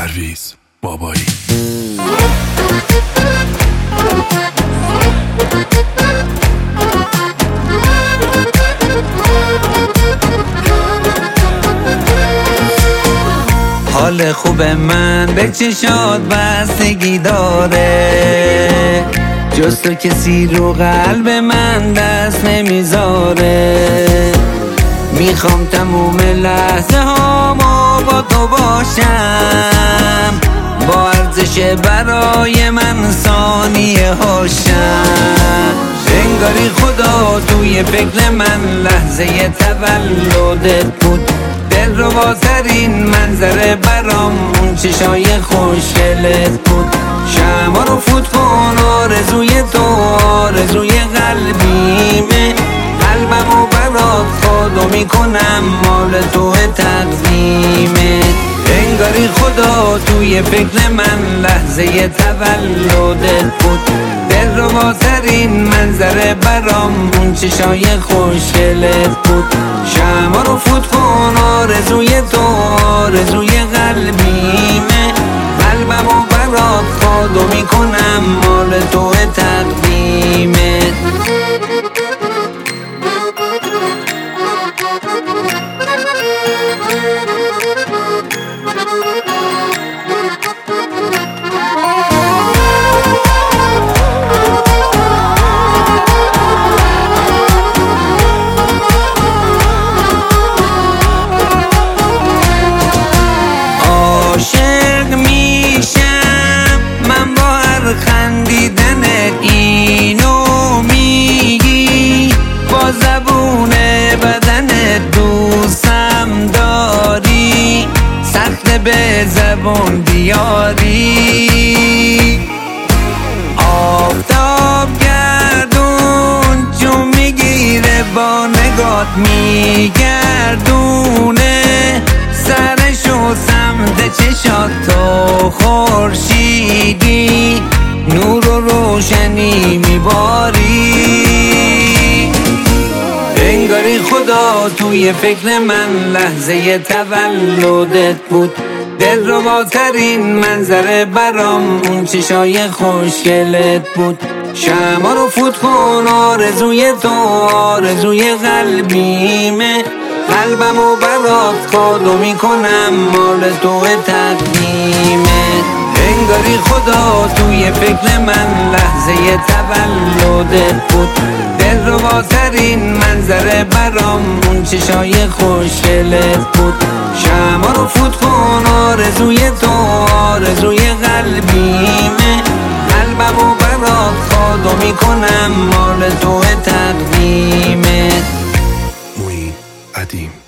پرویز بابایی. حال خوب من به چشات بستگی داره، جز تو کسی رو قلب من دست نمیذاره. میخوام تموم لحظه هامو با تو باشم، با ارزش برای من ثانیه هاشم. انگاری خدا توی فکر من لحظه تولدت بود، دلرباترین منظره برام اون چشای خوشگلت بود. شمع رو فوت کن، آرزوی تو آرزوی قلبیمه، قلبمو برات خودو میکنم مال تو تقدیمه. انگاری خدا توی فکر من لحظه تولدت بود، دلرباترین منظره برام اون چشای خوشگلت بود. شمع رو فوت کن، آرزوی تو آرزوی قلبیمه، قلبمو برات خودو میکنم مال تو تقدیمه. عاشق میشم من با هر خندیدنت، اینو میگی با زبون بدنت، دوستم داری سخت به زبون بیاری. آفتاب گردون چون میگیره با نگات میگردونه، سرشو سمت چشات تو خورشیدی، نور و روشنی میباری. انگاری خدا توی فکر من لحظه تولدت بود، دلرباترین منظره برام اون چشای خوشگلت بود. شمع رو فوت کن، آرزوی تو آرزوی قلبیمه، قلبمو برات خودو میکنم مال تو تقدیمه. انگاری خدا توی فکر من لحظه تولدت بود، دلرباترین منظره برام اون چشای خوشگلت بود. شمع رو فوت کن، آرزوی تو آرزوی قلبیمه، قلبمو برات خودو میکنم مال تو تقدیمه. مویی قدیم.